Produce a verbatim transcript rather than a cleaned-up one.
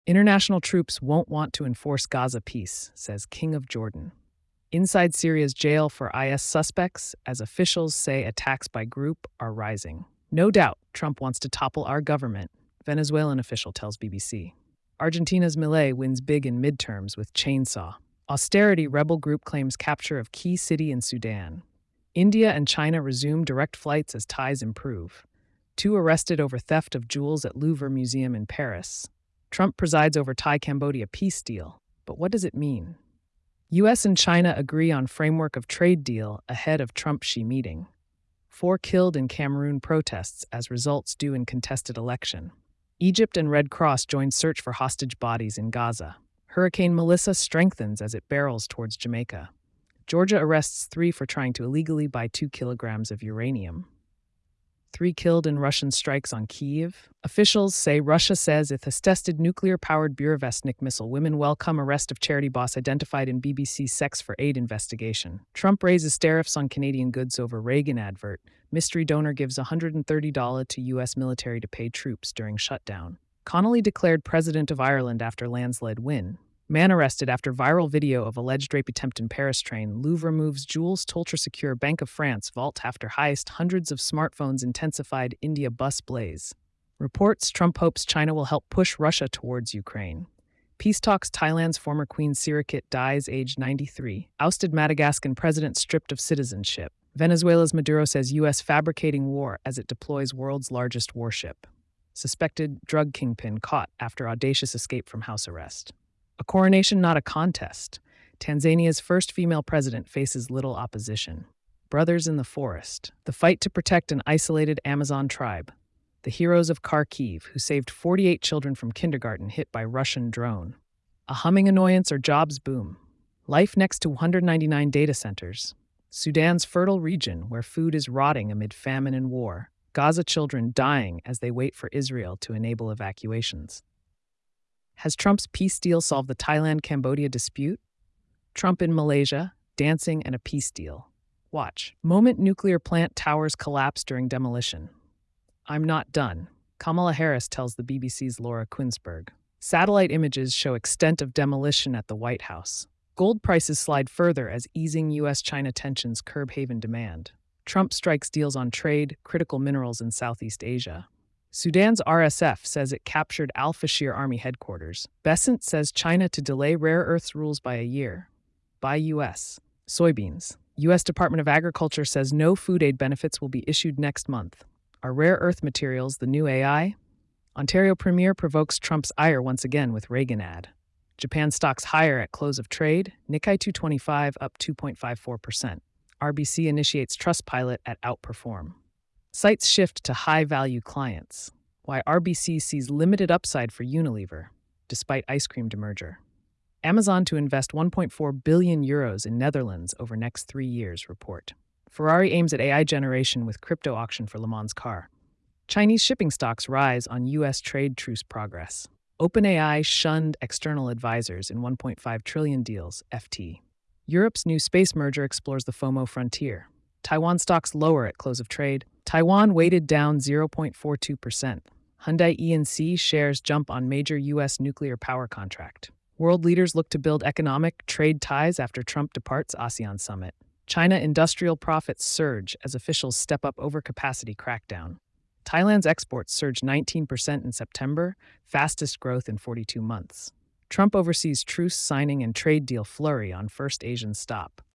International troops won't want to enforce Gaza peace, says King of Jordan. Inside Syria's jail for I S suspects, as officials say attacks by group are rising. No doubt, Trump wants to topple our government, Venezuelan official tells B B C. Argentina's Milei wins big in midterms with chainsaw. Austerity rebel group claims capture of key city in Sudan. India and China resume direct flights as ties improve. Two arrested over theft of jewels at Louvre Museum in Paris. Trump presides over Thai-Cambodia peace deal. But what does it mean? U S and China agree on framework of trade deal ahead of Trump-Xi meeting. Four killed in Cameroon protests as results due in contested election. Egypt and Red Cross join search for hostage bodies in Gaza. Hurricane Melissa strengthens as it barrels towards Jamaica. Georgia arrests three for trying to illegally buy two kilograms of uranium. Three killed in Russian strikes on Kyiv. Officials say Russia says it has tested nuclear-powered Burevestnik missile. Women welcome arrest of charity boss identified in B B C Sex for Aid investigation. Trump raises tariffs on Canadian goods over Reagan advert. Mystery donor gives one hundred thirty dollars to U S military to pay troops during shutdown. Connolly declared president of Ireland after landslide win. Man arrested after viral video of alleged rape attempt in Paris train. Louvre moves jewels. Ultra secure Bank of France vault after heist. Hundreds of smartphones intensified. India bus blaze. Reports Trump hopes China will help push Russia towards Ukraine. Peace talks. Thailand's former Queen Sirikit dies aged ninety-three. Ousted Madagascan president stripped of citizenship. Venezuela's Maduro says U S fabricating war as it deploys world's largest warship. Suspected drug kingpin caught after audacious escape from house arrest. A coronation, not a contest. Tanzania's first female president faces little opposition. Brothers in the forest. The fight to protect an isolated Amazon tribe. The heroes of Kharkiv, who saved forty-eight children from kindergarten hit by Russian drone. A humming annoyance or jobs boom. Life next to one hundred ninety-nine data centers. Sudan's fertile region, where food is rotting amid famine and war. Gaza children dying as they wait for Israel to enable evacuations. Has Trump's peace deal solved the Thailand-Cambodia dispute? Trump in Malaysia, dancing and a peace deal. Watch. Moment nuclear plant towers collapse during demolition. I'm not done, Kamala Harris tells the B B C's Laura Quinsberg. Satellite images show extent of demolition at the White House. Gold prices slide further as easing U S China tensions curb haven demand. Trump strikes deals on trade, critical minerals in Southeast Asia. Sudan's R S F says it captured al-Fashir Army headquarters. Bessent says China to delay rare earths rules by a year. By U S. Soybeans. U S Department of Agriculture says no food aid benefits will be issued next month. Are rare earth materials the new A I? Ontario Premier provokes Trump's ire once again with Reagan ad. Japan stocks higher at close of trade. Nikkei two twenty-five up two point five four percent. R B C initiates Trustpilot at outperform. Sites shift to high-value clients. Why R B C sees limited upside for Unilever, despite ice cream demerger. Amazon to invest one point four billion euros in Netherlands over next three years, report. Ferrari aims at A I generation with crypto auction for Le Mans car. Chinese shipping stocks rise on U S trade truce progress. OpenAI shunned external advisors in one point five trillion deals, F T. Europe's new space merger explores the FOMO frontier. Taiwan stocks lower at close of trade. Taiwan weighted down zero point four two percent. Hyundai E and C shares jump on major U S nuclear power contract. World leaders look to build economic trade ties after Trump departs ASEAN summit. China industrial profits surge as officials step up overcapacity crackdown. Thailand's exports surged nineteen percent in September, fastest growth in forty-two months. Trump oversees truce signing and trade deal flurry on first Asian stop.